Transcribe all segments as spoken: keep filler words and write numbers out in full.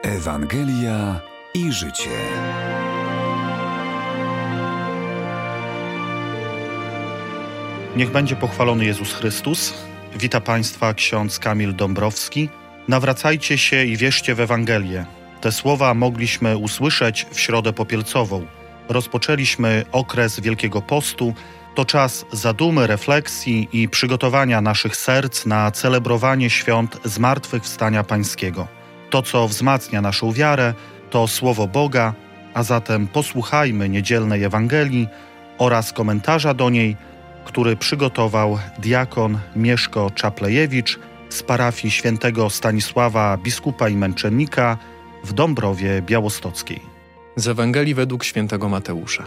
Ewangelia i życie. Niech będzie pochwalony Jezus Chrystus. Wita Państwa ksiądz Kamil Dąbrowski. Nawracajcie się i wierzcie w Ewangelię. Te słowa mogliśmy usłyszeć w Środę Popielcową. Rozpoczęliśmy okres Wielkiego Postu. To czas zadumy, refleksji i przygotowania naszych serc na celebrowanie świąt Zmartwychwstania Pańskiego. To, co wzmacnia naszą wiarę, to Słowo Boga, a zatem posłuchajmy niedzielnej Ewangelii oraz komentarza do niej, który przygotował diakon Mieszko Czaplejewicz z parafii świętego Stanisława, biskupa i męczennika w Dąbrowie Białostockiej. Z Ewangelii według świętego Mateusza.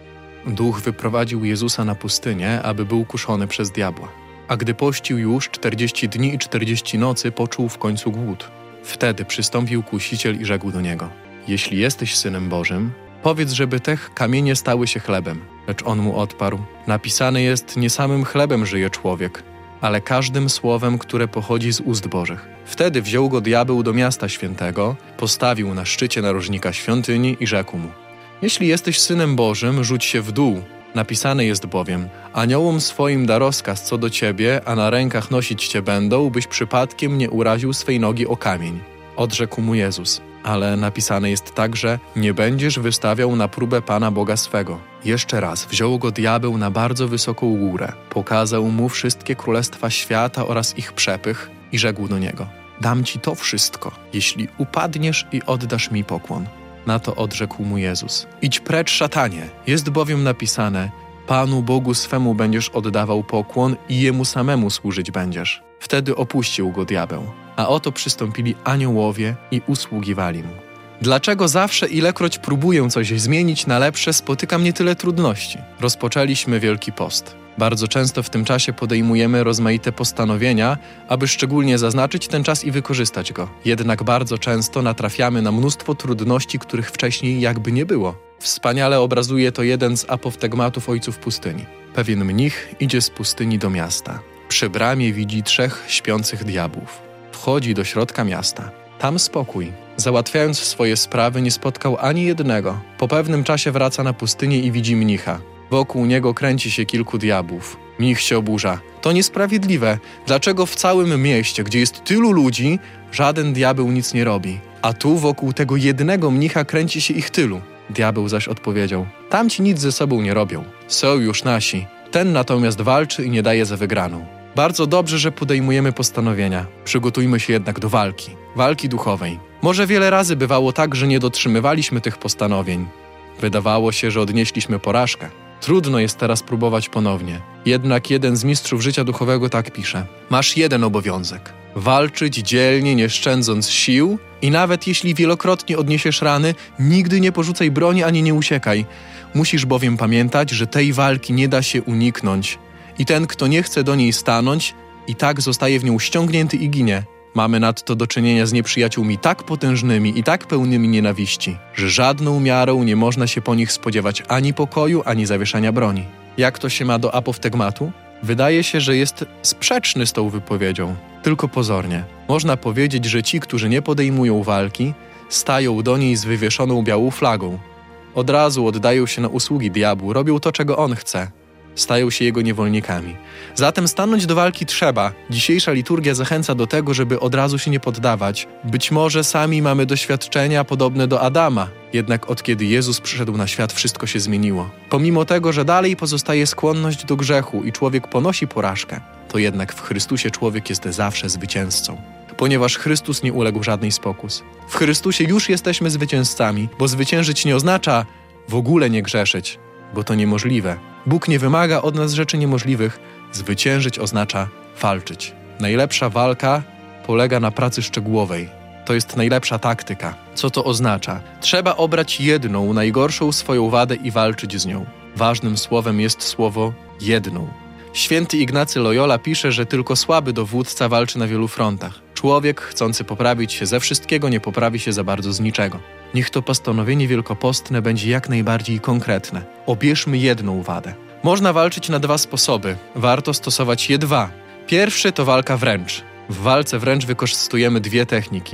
Duch wyprowadził Jezusa na pustynię, aby był kuszony przez diabła. A gdy pościł już czterdzieści dni i czterdzieści nocy, poczuł w końcu głód. Wtedy przystąpił Kusiciel i rzekł do niego: Jeśli jesteś Synem Bożym, powiedz, żeby te kamienie stały się chlebem. Lecz on mu odparł: Napisane jest, nie samym chlebem żyje człowiek, ale każdym słowem, które pochodzi z ust Bożych. Wtedy wziął go diabeł do miasta świętego, postawił na szczycie narożnika świątyni i rzekł mu: Jeśli jesteś Synem Bożym, rzuć się w dół. Napisane jest bowiem: Aniołom swoim da rozkaz co do ciebie, a na rękach nosić cię będą, byś przypadkiem nie uraził swej nogi o kamień. Odrzekł mu Jezus: Ale napisane jest także: Nie będziesz wystawiał na próbę Pana Boga swego. Jeszcze raz wziął go diabeł na bardzo wysoką górę, pokazał mu wszystkie królestwa świata oraz ich przepych i rzekł do niego: Dam ci to wszystko, jeśli upadniesz i oddasz mi pokłon. Na to odrzekł mu Jezus: Idź precz, szatanie, jest bowiem napisane: Panu Bogu swemu będziesz oddawał pokłon i Jemu samemu służyć będziesz. Wtedy opuścił go diabeł, a oto przystąpili aniołowie i usługiwali mu. Dlaczego zawsze, ilekroć próbuję coś zmienić na lepsze, spotyka mnie tyle trudności? Rozpoczęliśmy Wielki Post. Bardzo często w tym czasie podejmujemy rozmaite postanowienia, aby szczególnie zaznaczyć ten czas i wykorzystać go. Jednak bardzo często natrafiamy na mnóstwo trudności, których wcześniej jakby nie było. Wspaniale obrazuje to jeden z apoftegmatów ojców pustyni. Pewien mnich idzie z pustyni do miasta. Przy bramie widzi trzech śpiących diabłów. Wchodzi do środka miasta. Tam spokój. Załatwiając swoje sprawy, nie spotkał ani jednego. Po pewnym czasie wraca na pustynię i widzi mnicha. Wokół niego kręci się kilku diabłów. Mnich się oburza. To niesprawiedliwe. Dlaczego w całym mieście, gdzie jest tylu ludzi, żaden diabeł nic nie robi? A tu wokół tego jednego mnicha kręci się ich tylu. Diabeł zaś odpowiedział: Tamci nic ze sobą nie robią. Są już nasi. Ten natomiast walczy i nie daje za wygraną. Bardzo dobrze, że podejmujemy postanowienia. Przygotujmy się jednak do walki. Walki duchowej. Może wiele razy bywało tak, że nie dotrzymywaliśmy tych postanowień. Wydawało się, że odnieśliśmy porażkę. Trudno jest teraz próbować ponownie. Jednak jeden z mistrzów życia duchowego tak pisze: Masz jeden obowiązek. Walczyć dzielnie, nie szczędząc sił i nawet jeśli wielokrotnie odniesiesz rany, nigdy nie porzucaj broni ani nie uciekaj. Musisz bowiem pamiętać, że tej walki nie da się uniknąć. I ten, kto nie chce do niej stanąć, i tak zostaje w nią ściągnięty i ginie. Mamy nadto do czynienia z nieprzyjaciółmi tak potężnymi i tak pełnymi nienawiści, że żadną miarą nie można się po nich spodziewać ani pokoju, ani zawieszania broni. Jak to się ma do apoftegmatu? Wydaje się, że jest sprzeczny z tą wypowiedzią, tylko pozornie. Można powiedzieć, że ci, którzy nie podejmują walki, stają do niej z wywieszoną białą flagą. Od razu oddają się na usługi diabłu, robią to, czego on chce. Stają się jego niewolnikami. Zatem stanąć do walki trzeba. Dzisiejsza liturgia zachęca do tego, żeby od razu się nie poddawać. Być może sami mamy doświadczenia podobne do Adama. Jednak od kiedy Jezus przyszedł na świat, wszystko się zmieniło. Pomimo tego, że dalej pozostaje skłonność do grzechu i człowiek ponosi porażkę, to jednak w Chrystusie człowiek jest zawsze zwycięzcą. Ponieważ Chrystus nie uległ żadnej z pokus. W Chrystusie już jesteśmy zwycięzcami, bo zwyciężyć nie oznacza w ogóle nie grzeszyć, bo to niemożliwe. Bóg nie wymaga od nas rzeczy niemożliwych. Zwyciężyć oznacza walczyć. Najlepsza walka polega na pracy szczegółowej. To jest najlepsza taktyka. Co to oznacza? Trzeba obrać jedną, najgorszą swoją wadę i walczyć z nią. Ważnym słowem jest słowo jedną. Święty Ignacy Loyola pisze, że tylko słaby dowódca walczy na wielu frontach. Człowiek, chcący poprawić się ze wszystkiego, nie poprawi się za bardzo z niczego. Niech to postanowienie wielkopostne będzie jak najbardziej konkretne. Obierzmy jedną wadę. Można walczyć na dwa sposoby. Warto stosować je dwa. Pierwszy to walka wręcz. W walce wręcz wykorzystujemy dwie techniki.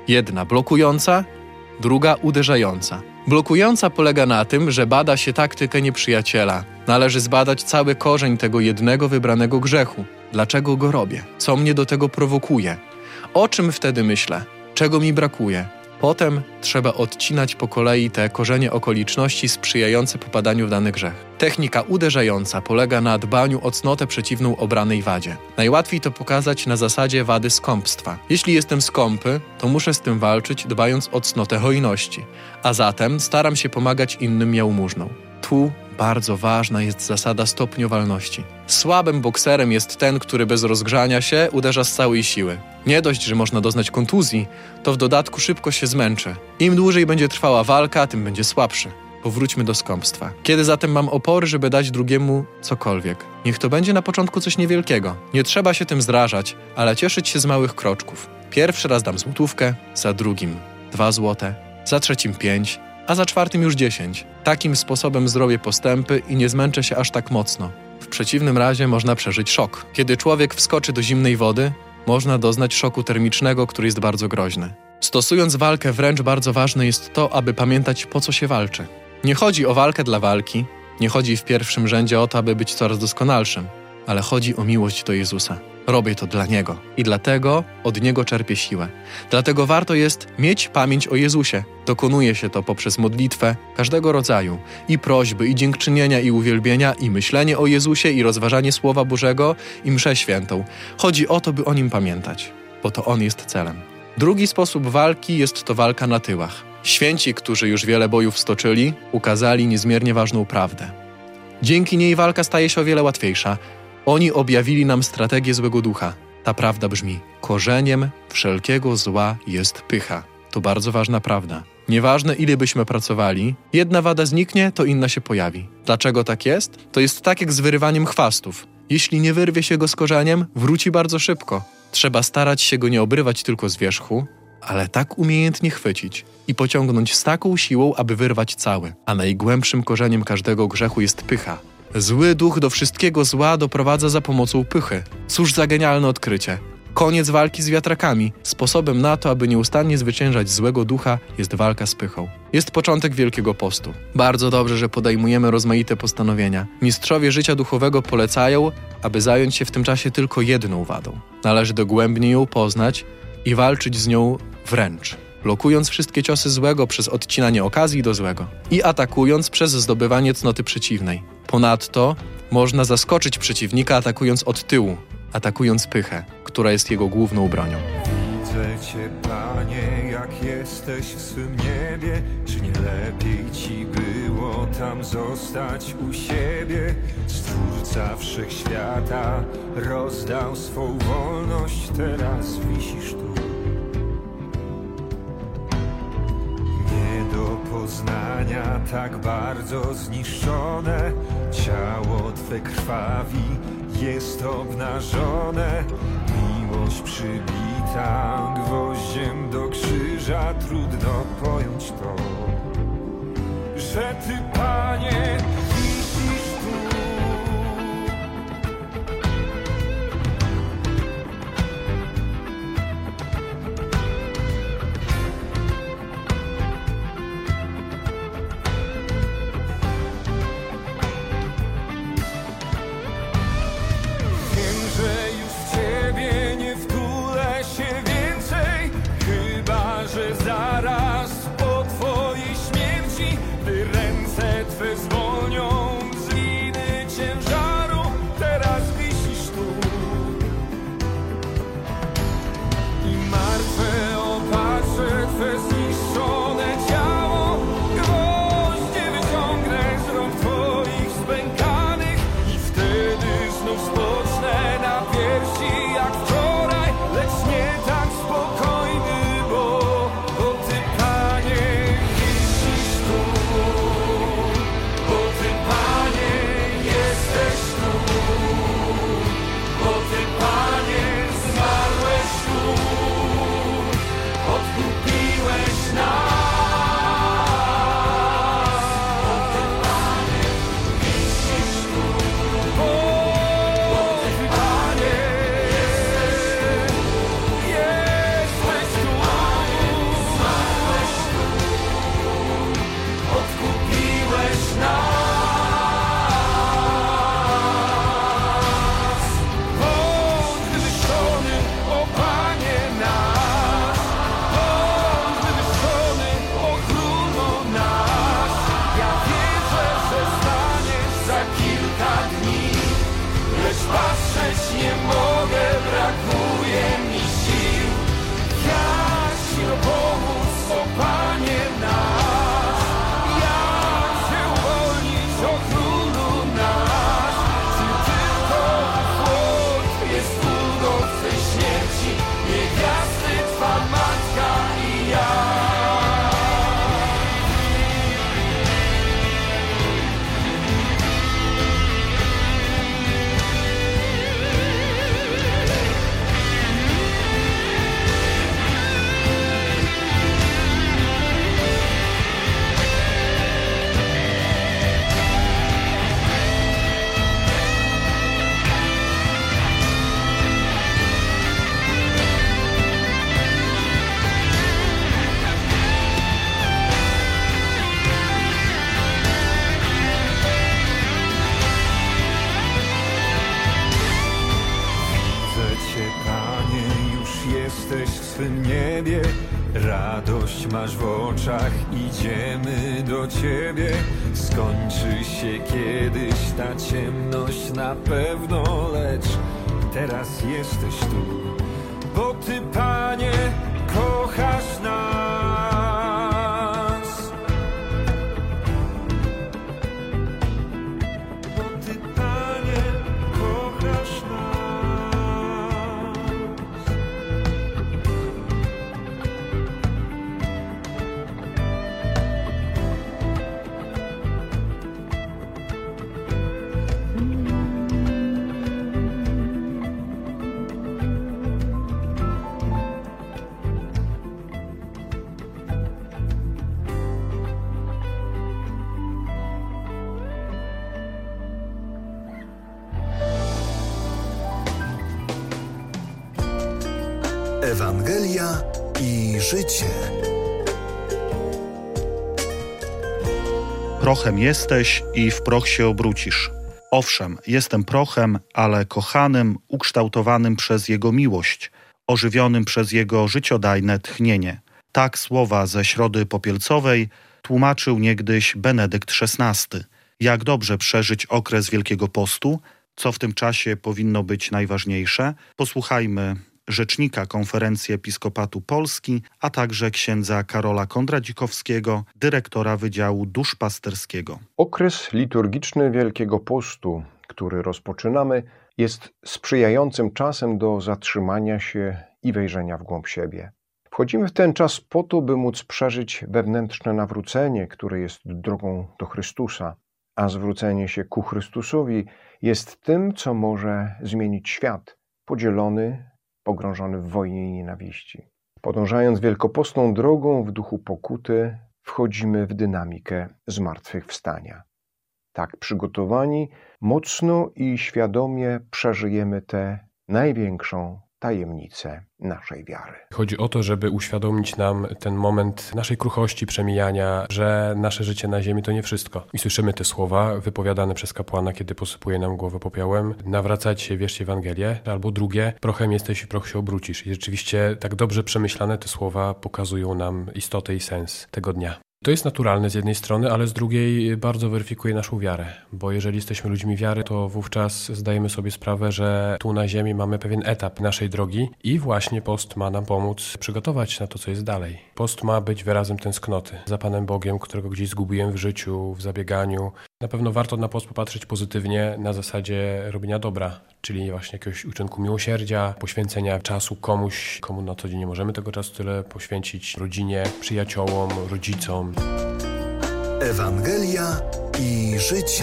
Jedna blokująca, druga uderzająca. Blokująca polega na tym, że bada się taktykę nieprzyjaciela. Należy zbadać cały korzeń tego jednego wybranego grzechu. Dlaczego go robię? Co mnie do tego prowokuje? O czym wtedy myślę? Czego mi brakuje? Potem trzeba odcinać po kolei te korzenie okoliczności sprzyjające popadaniu w dany grzech. Technika uderzająca polega na dbaniu o cnotę przeciwną obranej wadzie. Najłatwiej to pokazać na zasadzie wady skąpstwa. Jeśli jestem skąpy, to muszę z tym walczyć, dbając o cnotę hojności, a zatem staram się pomagać innym jałmużną. Tu bardzo ważna jest zasada stopniowalności. Słabym bokserem jest ten, który bez rozgrzania się uderza z całej siły. Nie dość, że można doznać kontuzji, to w dodatku szybko się zmęczy. Im dłużej będzie trwała walka, tym będzie słabszy. Powróćmy do skąpstwa. Kiedy zatem mam opory, żeby dać drugiemu cokolwiek? Niech to będzie na początku coś niewielkiego. Nie trzeba się tym zrażać, ale cieszyć się z małych kroczków. Pierwszy raz dam złotówkę, za drugim dwa złote, za trzecim pięć, a za czwartym już dziesięć. Takim sposobem zrobię postępy i nie zmęczę się aż tak mocno. W przeciwnym razie można przeżyć szok. Kiedy człowiek wskoczy do zimnej wody, można doznać szoku termicznego, który jest bardzo groźny. Stosując walkę wręcz bardzo ważne jest to, aby pamiętać, po co się walczy. Nie chodzi o walkę dla walki, nie chodzi w pierwszym rzędzie o to, aby być coraz doskonalszym, ale chodzi o miłość do Jezusa. Robię to dla Niego i dlatego od Niego czerpię siłę. Dlatego warto jest mieć pamięć o Jezusie. Dokonuje się to poprzez modlitwę każdego rodzaju i prośby, i dziękczynienia, i uwielbienia, i myślenie o Jezusie, i rozważanie Słowa Bożego, i mszę świętą. Chodzi o to, by o Nim pamiętać, bo to On jest celem. Drugi sposób walki jest to walka na tyłach. Święci, którzy już wiele bojów stoczyli, ukazali niezmiernie ważną prawdę. Dzięki niej walka staje się o wiele łatwiejsza. Oni objawili nam strategię złego ducha. Ta prawda brzmi: korzeniem wszelkiego zła jest pycha. To bardzo ważna prawda. Nieważne, ile byśmy pracowali, jedna wada zniknie, to inna się pojawi. Dlaczego tak jest? To jest tak jak z wyrywaniem chwastów. Jeśli nie wyrwie się go z korzeniem, wróci bardzo szybko. Trzeba starać się go nie obrywać tylko z wierzchu, ale tak umiejętnie chwycić i pociągnąć z taką siłą, aby wyrwać cały. A najgłębszym korzeniem każdego grzechu jest pycha. Zły duch do wszystkiego zła doprowadza za pomocą pychy. Cóż za genialne odkrycie. Koniec walki z wiatrakami. Sposobem na to, aby nieustannie zwyciężać złego ducha, jest walka z pychą. Jest początek Wielkiego Postu. Bardzo dobrze, że podejmujemy rozmaite postanowienia. Mistrzowie życia duchowego polecają, aby zająć się w tym czasie tylko jedną wadą. Należy dogłębnie ją poznać i walczyć z nią wręcz, blokując wszystkie ciosy złego przez odcinanie okazji do złego i atakując przez zdobywanie cnoty przeciwnej. Ponadto można zaskoczyć przeciwnika atakując od tyłu, atakując pychę, która jest jego główną bronią. Widzę Cię, Panie, jak jesteś w swym niebie. Czy nie lepiej Ci było tam zostać u siebie? Stwórca wszechświata rozdał swą wolność, teraz wisisz tu. Nie do poznania, tak bardzo zniszczone. Ciało Twe krwawi, jest obnażone. Miłość przybita gwoździem do krzyża. Trudno pojąć to, że Ty, Panie, wisisz tu. Zaraz po Twojej śmierci, gdy ręce Twe zwolnią z liny ciężaru, teraz wisisz tu. I martwe opatrzę Twe zniszczone ciało, gwoździe wyciągnę z rąk Twoich spękanych i wtedy znów spocznę na piersi jak wczoraj, lecz nie tak spokojny, bo Wisisz swym niebie. Radość masz w oczach, idziemy do Ciebie. Skończy się kiedyś ta ciemność na pewno, lecz teraz jesteś tu, bo Ty, Panie, kochasz nas. Bo Ty, Panie, kochasz nas. Ewangelia i życie. Prochem jesteś i w proch się obrócisz. Owszem, jestem prochem, ale kochanym, ukształtowanym przez Jego miłość, ożywionym przez Jego życiodajne tchnienie. Tak słowa ze Środy Popielcowej tłumaczył niegdyś Benedykt szesnasty. Jak dobrze przeżyć okres Wielkiego Postu, co w tym czasie powinno być najważniejsze, posłuchajmy rzecznika Konferencji Episkopatu Polski, a także księdza Karola Kondradzikowskiego, dyrektora Wydziału Duszpasterskiego. Okres liturgiczny Wielkiego Postu, który rozpoczynamy, jest sprzyjającym czasem do zatrzymania się i wejrzenia w głąb siebie. Wchodzimy w ten czas po to, by móc przeżyć wewnętrzne nawrócenie, które jest drogą do Chrystusa, a zwrócenie się ku Chrystusowi jest tym, co może zmienić świat, podzielony, pogrążony w wojnie i nienawiści. Podążając wielkopostną drogą w duchu pokuty, wchodzimy w dynamikę zmartwychwstania. Tak przygotowani, mocno i świadomie przeżyjemy tę największą tajemnicę naszej wiary. Chodzi o to, żeby uświadomić nam ten moment naszej kruchości, przemijania, że nasze życie na ziemi to nie wszystko. I słyszymy te słowa wypowiadane przez kapłana, kiedy posypuje nam głowę popiołem. Nawracać się, wierzcie Ewangelię. Albo drugie, prochem jesteś i proch się obrócisz. I rzeczywiście tak dobrze przemyślane te słowa pokazują nam istotę i sens tego dnia. To jest naturalne z jednej strony, ale z drugiej bardzo weryfikuje naszą wiarę, bo jeżeli jesteśmy ludźmi wiary, to wówczas zdajemy sobie sprawę, że tu na ziemi mamy pewien etap naszej drogi i właśnie post ma nam pomóc przygotować na to, co jest dalej. Post ma być wyrazem tęsknoty za Panem Bogiem, którego gdzieś zgubiłem w życiu, w zabieganiu. Na pewno warto na post popatrzeć pozytywnie na zasadzie robienia dobra, czyli właśnie jakiegoś uczynku miłosierdzia, poświęcenia czasu komuś, komu na co dzień nie możemy tego czasu tyle poświęcić, rodzinie, przyjaciołom, rodzicom. Ewangelia i życie.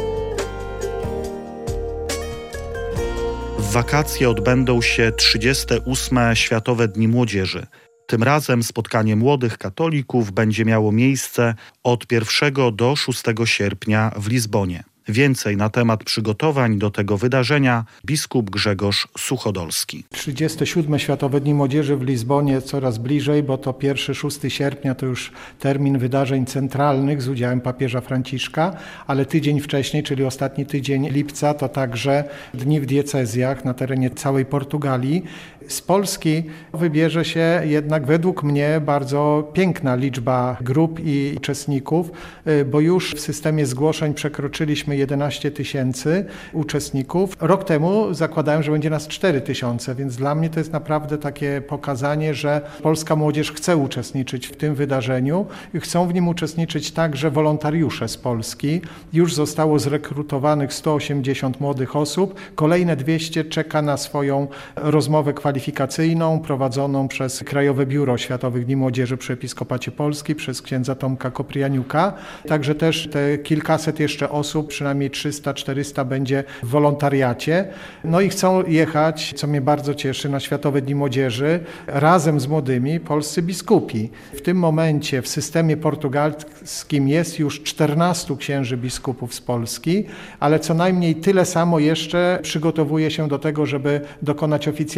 W wakacje odbędą się trzydzieste ósme Światowe Dni Młodzieży. Tym razem spotkanie młodych katolików będzie miało miejsce od pierwszego do szóstego sierpnia w Lizbonie. Więcej na temat przygotowań do tego wydarzenia biskup Grzegorz Suchodolski. trzydzieste siódme Światowe Dni Młodzieży w Lizbonie coraz bliżej, bo to pierwszy do szóstego sierpnia to już termin wydarzeń centralnych z udziałem papieża Franciszka, ale tydzień wcześniej, czyli ostatni tydzień lipca, to także dni w diecezjach na terenie całej Portugalii. Z Polski wybierze się jednak według mnie bardzo piękna liczba grup i uczestników, bo już w systemie zgłoszeń przekroczyliśmy jedenaście tysięcy uczestników. Rok temu zakładałem, że będzie nas cztery tysiące, więc dla mnie to jest naprawdę takie pokazanie, że polska młodzież chce uczestniczyć w tym wydarzeniu i chcą w nim uczestniczyć także wolontariusze z Polski. Już zostało zrekrutowanych sto osiemdziesiąt młodych osób. Kolejne dwieście czeka na swoją rozmowę kwalifikacyjną prowadzoną przez Krajowe Biuro Światowych Dni Młodzieży przy Episkopacie Polski, przez księdza Tomka Koprianiuka. Także też te kilkaset jeszcze osób, przynajmniej trzysta czterysta będzie w wolontariacie. No i chcą jechać, co mnie bardzo cieszy, na Światowe Dni Młodzieży razem z młodymi polscy biskupi. W tym momencie w systemie portugalskim jest już czternastu księży biskupów z Polski, ale co najmniej tyle samo jeszcze przygotowuje się do tego, żeby dokonać oficjalnego zgłoszenia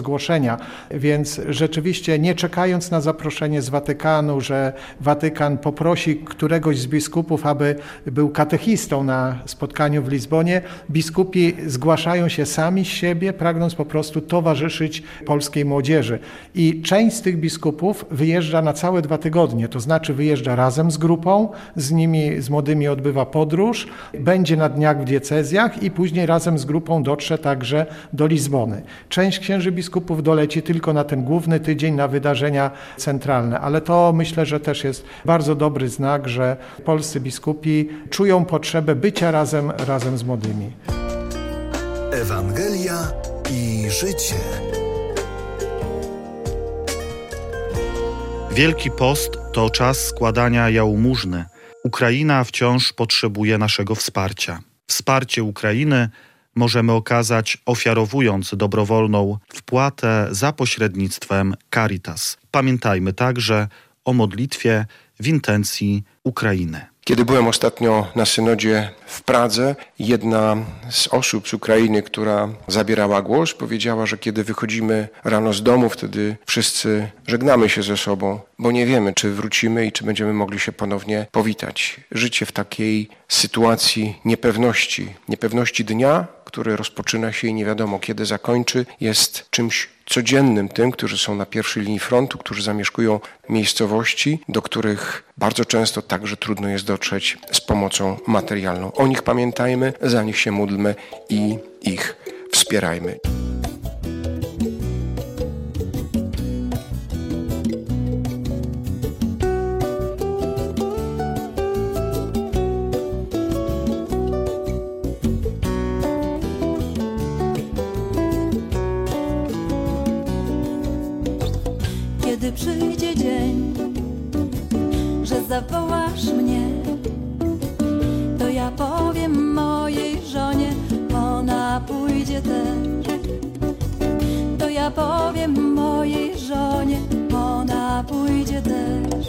głoszenia. Więc rzeczywiście nie czekając na zaproszenie z Watykanu, że Watykan poprosi któregoś z biskupów, aby był katechistą na spotkaniu w Lizbonie, biskupi zgłaszają się sami z siebie, pragnąc po prostu towarzyszyć polskiej młodzieży. I część z tych biskupów wyjeżdża na całe dwa tygodnie, to znaczy wyjeżdża razem z grupą, z nimi, z młodymi odbywa podróż, będzie na dniach w diecezjach i później razem z grupą dotrze także do Lizbony. Część księży biskupów doleci tylko na ten główny tydzień, na wydarzenia centralne, ale to myślę, że też jest bardzo dobry znak, że polscy biskupi czują potrzebę bycia razem, razem z młodymi. Ewangelia i życie. Wielki Post to czas składania jałmużny. Ukraina wciąż potrzebuje naszego wsparcia. Wsparcie Ukrainy możemy okazać ofiarowując dobrowolną wpłatę za pośrednictwem Caritas. Pamiętajmy także o modlitwie w intencji Ukrainy. Kiedy byłem ostatnio na synodzie w Pradze, jedna z osób z Ukrainy, która zabierała głos, powiedziała, że kiedy wychodzimy rano z domu, wtedy wszyscy żegnamy się ze sobą, bo nie wiemy, czy wrócimy i czy będziemy mogli się ponownie powitać. Życie w takiej sytuacji niepewności, niepewności dnia, który rozpoczyna się i nie wiadomo kiedy zakończy, jest czymś codziennym tym, którzy są na pierwszej linii frontu, którzy zamieszkują miejscowości, do których bardzo często także trudno jest dotrzeć z pomocą materialną. O nich pamiętajmy, za nich się módlmy i ich wspierajmy. Kiedy przyjdzie dzień, że zawołasz mnie, to ja powiem mojej żonie, ona pójdzie też. To ja powiem mojej żonie, ona pójdzie też.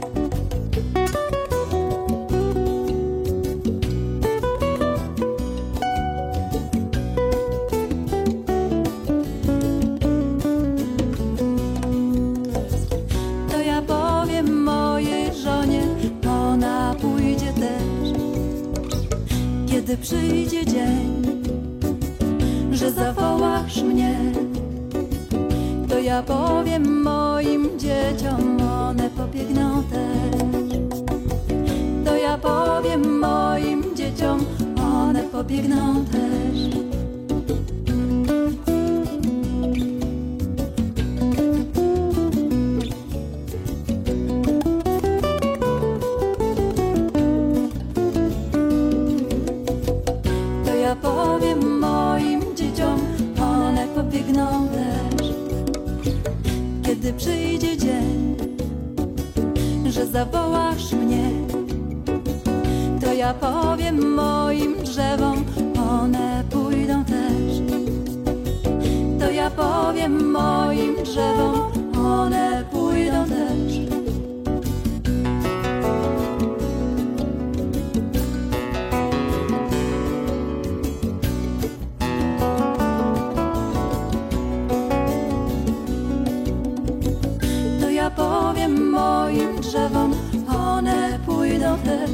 Kiedy przyjdzie dzień, że zawołasz mnie, to ja powiem moim dzieciom, one pobiegną też. To ja powiem moim dzieciom, one pobiegną też. Powiem moim dzieciom, one pobiegną też. Kiedy przyjdzie dzień, że zawołasz mnie, to ja powiem moim drzewom, one pójdą też. To ja powiem moim drzewom, one pójdą też. Ja powiem moim drzewom, one pójdą też.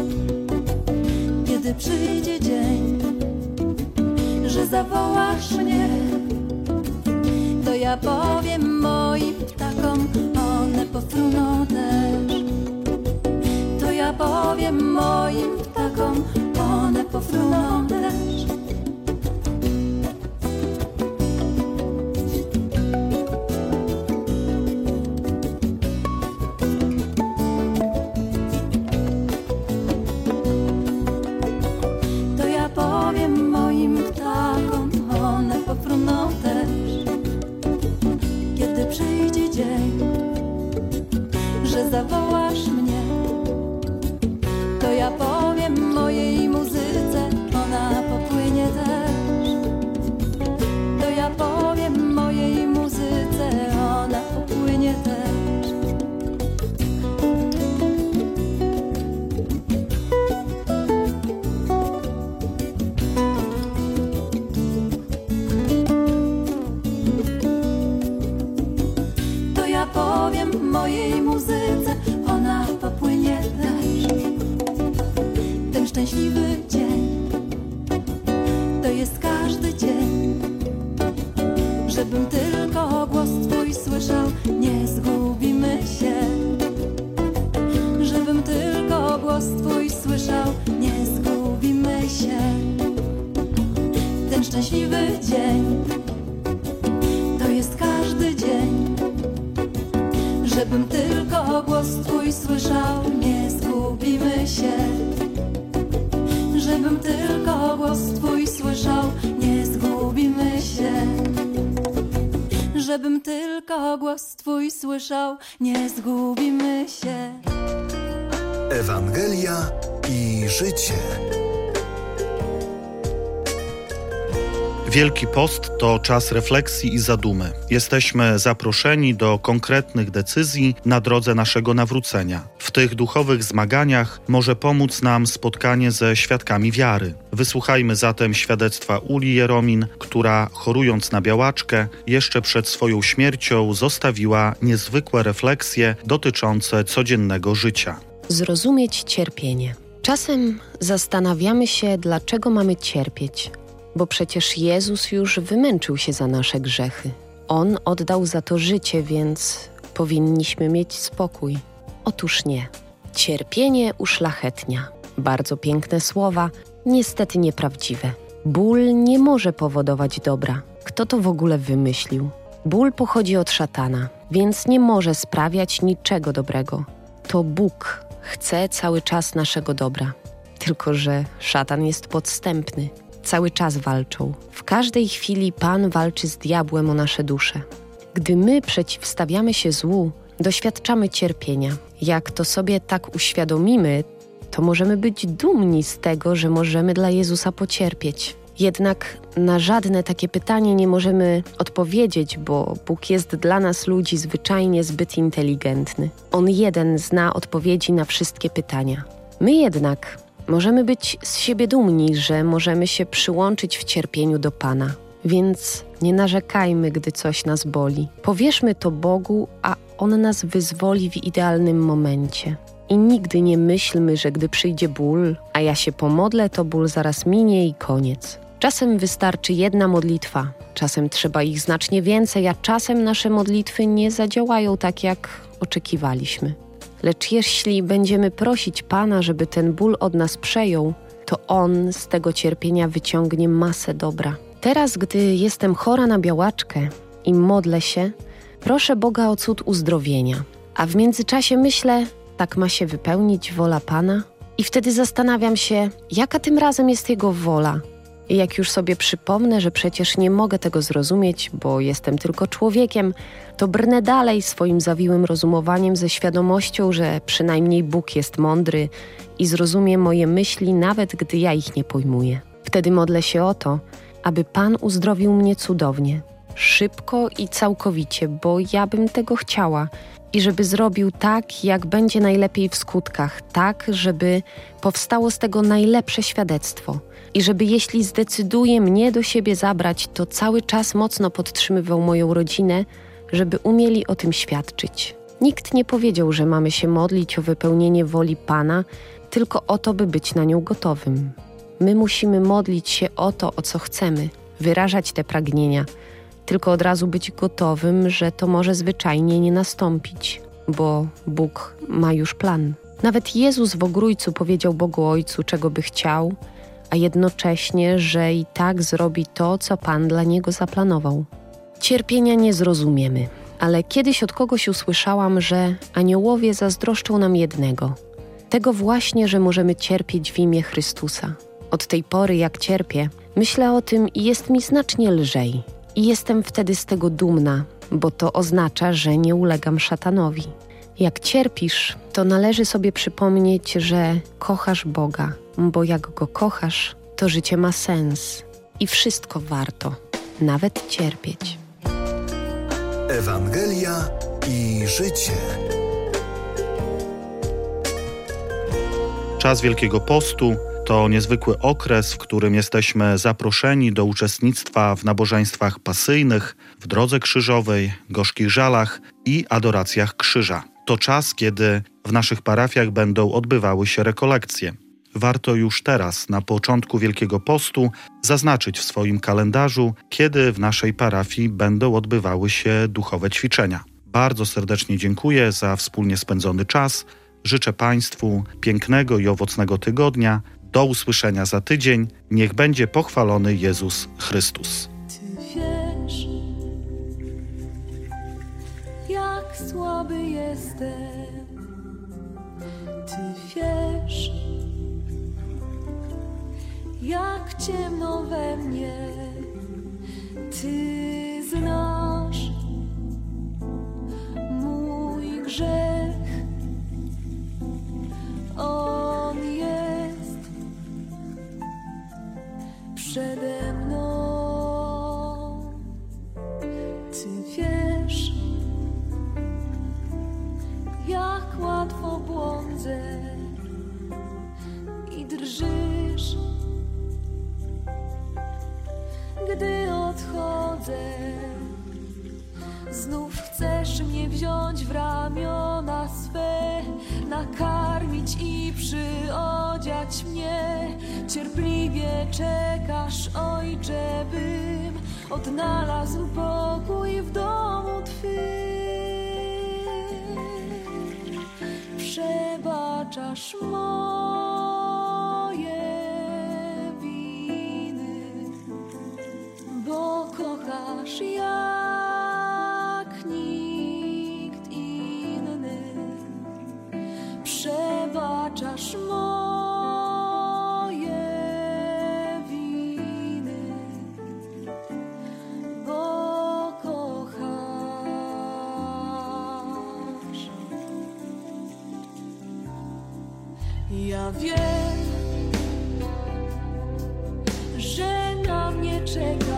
Kiedy przyjdzie dzień, że zawołasz mnie, to ja powiem moim ptakom, one pofruną też. To ja powiem moim ptakom, one pofruną też. Powiem moim ptakom, one pofruną też. Kiedy przyjdzie dzień, że zawołasz mnie, to ja powiem mojej muzyce, ona popłynie też. To ja powiem mojej muzyce, ona popłynie też. jest każdy dzień, żebym tylko głos Twój słyszał, nie zgubimy się. Żebym tylko głos Twój słyszał, nie zgubimy się. Ten szczęśliwy dzień, to jest każdy dzień, żebym tylko głos Twój słyszał, nie zgubimy się. Żebym tylko głos Twój słyszał, nie zgubimy się. Żebym tylko głos Twój słyszał, nie zgubimy się. Ewangelia i życie. Wielki Post to czas refleksji i zadumy. Jesteśmy zaproszeni do konkretnych decyzji na drodze naszego nawrócenia. W tych duchowych zmaganiach może pomóc nam spotkanie ze świadkami wiary. Wysłuchajmy zatem świadectwa Uli Jeromin, która chorując na białaczkę, jeszcze przed swoją śmiercią zostawiła niezwykłe refleksje dotyczące codziennego życia. Zrozumieć cierpienie. Czasem zastanawiamy się, dlaczego mamy cierpieć. Bo przecież Jezus już wymęczył się za nasze grzechy. On oddał za to życie, więc powinniśmy mieć spokój. Otóż nie. Cierpienie uszlachetnia. Bardzo piękne słowa, niestety nieprawdziwe. Ból nie może powodować dobra. Kto to w ogóle wymyślił? Ból pochodzi od szatana, więc nie może sprawiać niczego dobrego. To Bóg chce cały czas naszego dobra. Tylko że szatan jest podstępny. Cały czas walczą. W każdej chwili Pan walczy z diabłem o nasze dusze. Gdy my przeciwstawiamy się złu, doświadczamy cierpienia. Jak to sobie tak uświadomimy, to możemy być dumni z tego, że możemy dla Jezusa pocierpieć. Jednak na żadne takie pytanie nie możemy odpowiedzieć, bo Bóg jest dla nas ludzi zwyczajnie zbyt inteligentny. On jeden zna odpowiedzi na wszystkie pytania. My jednak możemy być z siebie dumni, że możemy się przyłączyć w cierpieniu do Pana. Więc nie narzekajmy, gdy coś nas boli. Powierzmy to Bogu, a On nas wyzwoli w idealnym momencie. I nigdy nie myślmy, że gdy przyjdzie ból, a ja się pomodlę, to ból zaraz minie i koniec. Czasem wystarczy jedna modlitwa, czasem trzeba ich znacznie więcej, a czasem nasze modlitwy nie zadziałają tak, jak oczekiwaliśmy. Lecz jeśli będziemy prosić Pana, żeby ten ból od nas przejął, to On z tego cierpienia wyciągnie masę dobra. Teraz, gdy jestem chora na białaczkę i modlę się, proszę Boga o cud uzdrowienia. A w międzyczasie myślę, tak ma się wypełnić wola Pana? I wtedy zastanawiam się, jaka tym razem jest Jego wola. I jak już sobie przypomnę, że przecież nie mogę tego zrozumieć, bo jestem tylko człowiekiem, to brnę dalej swoim zawiłym rozumowaniem ze świadomością, że przynajmniej Bóg jest mądry i zrozumie moje myśli, nawet gdy ja ich nie pojmuję. Wtedy modlę się o to, aby Pan uzdrowił mnie cudownie, szybko i całkowicie, bo ja bym tego chciała i żeby zrobił tak, jak będzie najlepiej w skutkach, tak, żeby powstało z tego najlepsze świadectwo. I żeby jeśli zdecyduje mnie do siebie zabrać, to cały czas mocno podtrzymywał moją rodzinę, żeby umieli o tym świadczyć. Nikt nie powiedział, że mamy się modlić o wypełnienie woli Pana, tylko o to, by być na nią gotowym. My musimy modlić się o to, o co chcemy, wyrażać te pragnienia, tylko od razu być gotowym, że to może zwyczajnie nie nastąpić, bo Bóg ma już plan. Nawet Jezus w Ogrójcu powiedział Bogu Ojcu, czego by chciał, a jednocześnie, że i tak zrobi to, co Pan dla Niego zaplanował. Cierpienia nie zrozumiemy, ale kiedyś od kogoś usłyszałam, że aniołowie zazdroszczą nam jednego. Tego właśnie, że możemy cierpieć w imię Chrystusa. Od tej pory, jak cierpię, myślę o tym i jest mi znacznie lżej. I jestem wtedy z tego dumna, bo to oznacza, że nie ulegam szatanowi. Jak cierpisz, to należy sobie przypomnieć, że kochasz Boga, bo jak Go kochasz, to życie ma sens i wszystko warto, nawet cierpieć. Ewangelia i życie. Czas Wielkiego Postu to niezwykły okres, w którym jesteśmy zaproszeni do uczestnictwa w nabożeństwach pasyjnych, w Drodze Krzyżowej, Gorzkich Żalach i adoracjach krzyża. To czas, kiedy w naszych parafiach będą odbywały się rekolekcje. warto już teraz, na początku Wielkiego Postu, zaznaczyć w swoim kalendarzu, kiedy w naszej parafii będą odbywały się duchowe ćwiczenia. Bardzo serdecznie dziękuję za wspólnie spędzony czas. Życzę Państwu pięknego i owocnego tygodnia. Do usłyszenia za tydzień. Niech będzie pochwalony Jezus Chrystus. Ty wiesz, jak słaby jestem. Ty wiesz, jak ciemno we mnie. Ty znasz mój grzech. On jest przede mną. Ty wiesz, jak łatwo błądzę i drżysz, gdy odchodzę. Znów chcesz mnie wziąć w ramiona swe, nakarmić i przyodziać mnie. Cierpliwie czekasz, Ojcze, bym odnalazł pokój w domu Twym. Przebaczasz moje winy, bo kochasz jak nikt inny. Przebaczasz moje winy, bo kochasz. Ja wiem, że na mnie czekasz.